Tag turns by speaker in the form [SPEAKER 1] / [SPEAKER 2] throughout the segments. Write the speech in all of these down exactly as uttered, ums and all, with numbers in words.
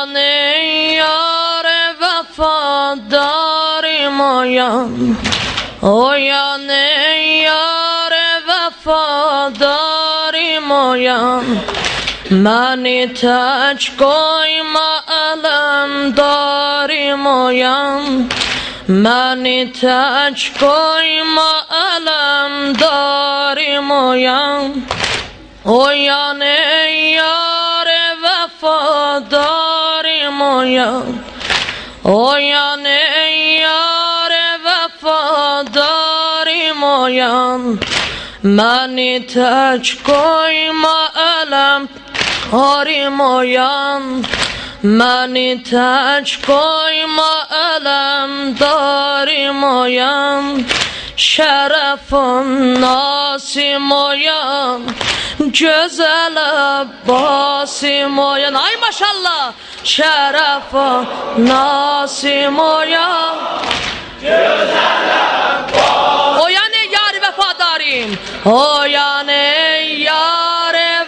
[SPEAKER 1] Oyan ey yâre vefadarım oyan. Oyan ey yâre vefadarım oyan. Beni teç koyma elemdarım oyan. Beni teç koyma elemdarım oyan. Oyan ey yâre vefadarım oyan. Oyan ey yâre vefadarım oyan. Beni teç koyma elem harim oyan. Beni teç koyma elem darim oyan. Şerefun nasim oyan. Güzel Abbasim oyan. Ay maşallah. Şerefun nasim oyan. Güzel Abbasim. Oyan ey yâri vefadarım. Oyan ey yâri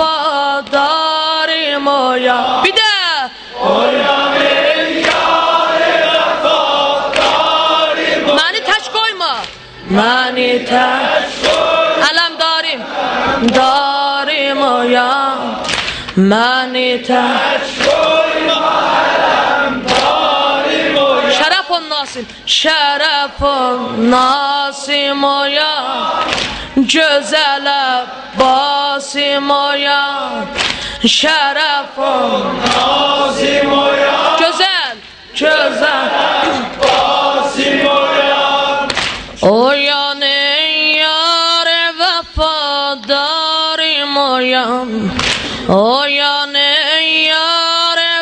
[SPEAKER 1] vefadarım oyan. Bir de oyan ey yâri vefadarım. Beni teç koyma. Beni teç koyma. Elemdarım. Darim oyan. Beni teç koyma. Elemdarım oyan. Şerefun nasim. Şerefun nasim oyan. Güzel Abbasim oyan. Şerefun nasim oyan. Güzel. Güzel Abbasim oyan. Oyan ey yâre vefadarım oyan. Oyan ey yâre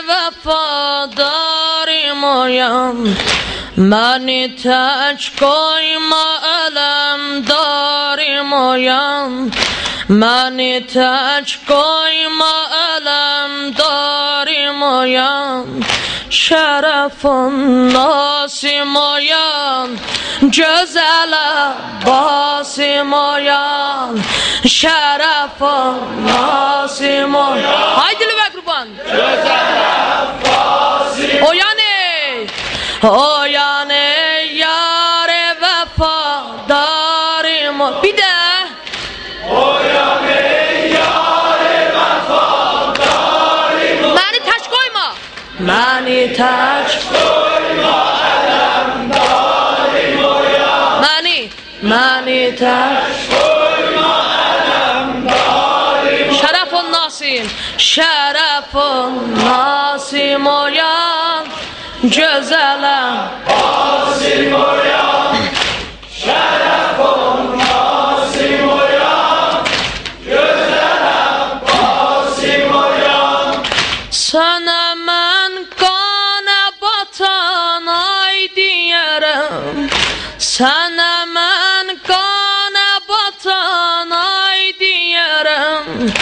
[SPEAKER 1] vefadarım oyan. Beni teç koyma elemdarım oyan. Beni teç koyma elemdarım oyan. Şerefun nasim oyan. Güzel Abbasim oyan. Şerefun nasim oyan. Haydi lüve kurban. Güzel Abbasim oyan ey. Oyan ey yâre vefadarım oyan. Bir de oyan ey yâre vefadarım. Beni teç koyma. Beni teç koyma elemdarım oyan. Beni Beni teç koyma elemdarım. Şerefun nasim. Şerefun nasim oyan. Güzel Abbasim oyan. Şerefun nasim oyan. Güzel Abbasim oyan. Sana men kana batan ay diyerem. Sana men kana batan ay diyerem.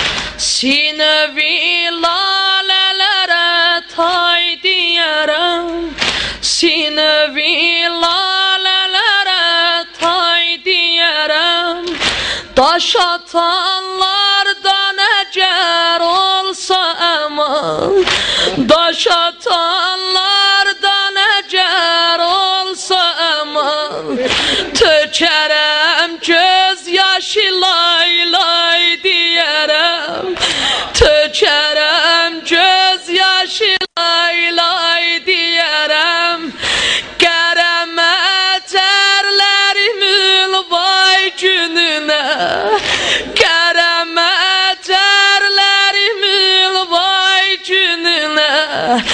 [SPEAKER 1] Sinevi lalelere tay diyerem. Sinevi lalelere tay diyerem. Taş atanlardan eğer olsa eman. Taş atanlardan eğer olsa eman. Tökerem gözyaşı lay lay diyerem. Tökerem gözyaşı lay lay diyerem. Kereme terlerimül vay gününe. Kereme terlerimül vay gününe.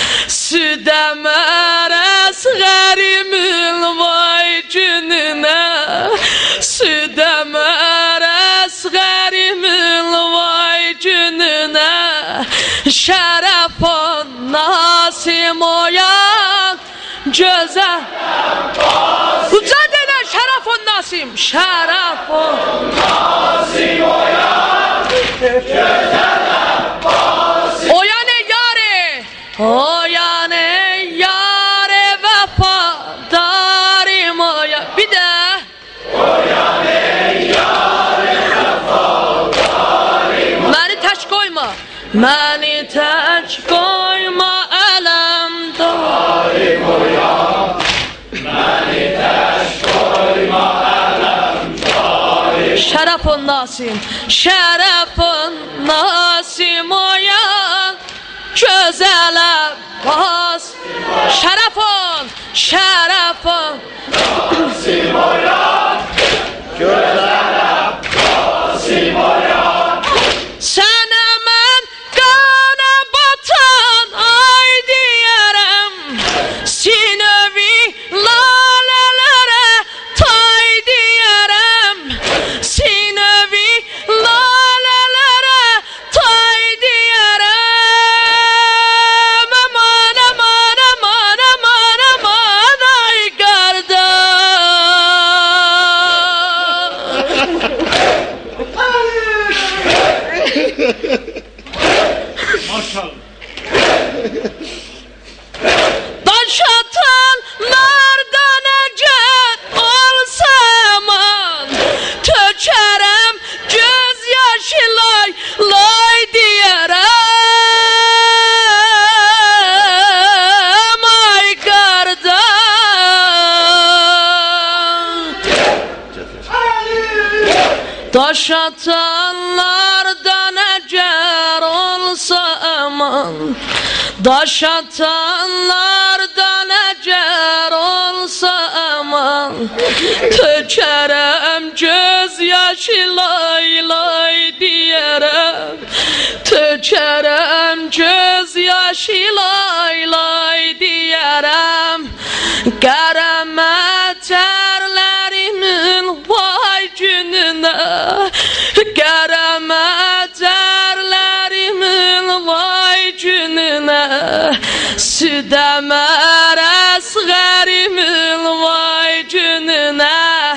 [SPEAKER 1] Südemer esgerimül vay gününe. Südemer esgerimül vay gününe. Şerefun nasim oyan. Güzel Uca denen şerefun nasim. Şerefun nasim oyan. Güzel Abbasim. Oyan ey yâre. Oyan ey yâre vefadarım oyan. Bir de oyan ey yâre vefadarım. Beni teç koyma. Beni teç koyma
[SPEAKER 2] oyan, məni təş qoyma ələm cari.
[SPEAKER 1] Şərəfun Nasim, şərəfun Nasim oyan, gözələ bas. Şərəfun, şərəfun
[SPEAKER 2] Nasim oyan, gözələ Nasim oyan.
[SPEAKER 1] Sənə mən qana batan ay deyərəm, sinövi lalələrə tay deyərəm, sinövi lalələrə tay deyərəm. Aman, aman, aman, aman, aman, ay
[SPEAKER 2] Maşallah.
[SPEAKER 1] Daş atanlardan əcəl olsa aman, tökərəm göz yaşı lay lay deyərəm ay qardaş. Daş atanlardan əcəl olsa aman, daş atanlardan əcəl olsa aman, tökərəm göz yaşı lay lay deyərəm, tökərəm göz yaşı lay lay deyərəm. Qərəmə tərlərimin vay gününə, qərəmə tərlərimin vay gününə, südəmər əsğərimin vay gününə,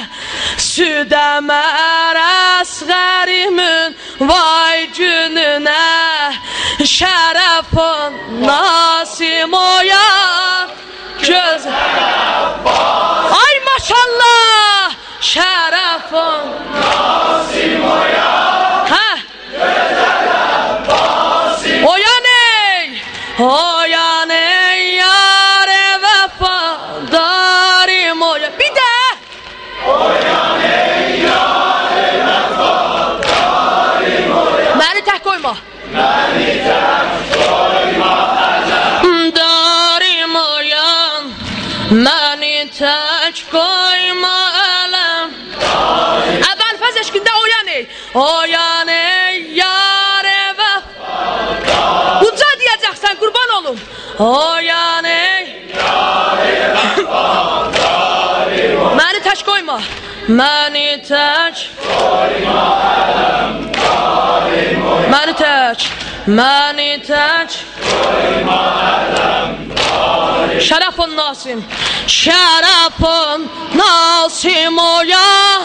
[SPEAKER 1] südəmər əsğərimin vay gününə. Şərəfun Nasim oyan, gözəl ay maşallah. Şərəfun
[SPEAKER 2] Nasim oyan,
[SPEAKER 1] hə
[SPEAKER 2] gözələ Nasim.
[SPEAKER 1] oyan ey, oyan ey yar-ı vəfadarım oyan. Bir də
[SPEAKER 2] Oyan ey yar-ı vəfadarım oyan,
[SPEAKER 1] məni tək qoyma.
[SPEAKER 2] məni təş qoyma ələm.
[SPEAKER 1] Darim oyan, məni tək qoyma ələm. Əvvəl fəz eşqində oyan ey, oyan ey yar-ı vəfadarım. Uca deyəcəksən, qurban olum. Oyan ey
[SPEAKER 2] Yar-ı vəfadarım oyan,
[SPEAKER 1] məni tək qoyma, məni tək
[SPEAKER 2] qoyma ələm darim oyan.
[SPEAKER 1] məni tək, məni tək
[SPEAKER 2] Qoyma ələm darim.
[SPEAKER 1] Şərəfun Nasim, şərəfun Nasim oyan,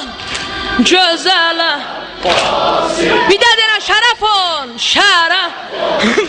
[SPEAKER 1] gözələ
[SPEAKER 2] Nasim
[SPEAKER 1] bir də deyən şərəfun, şərəf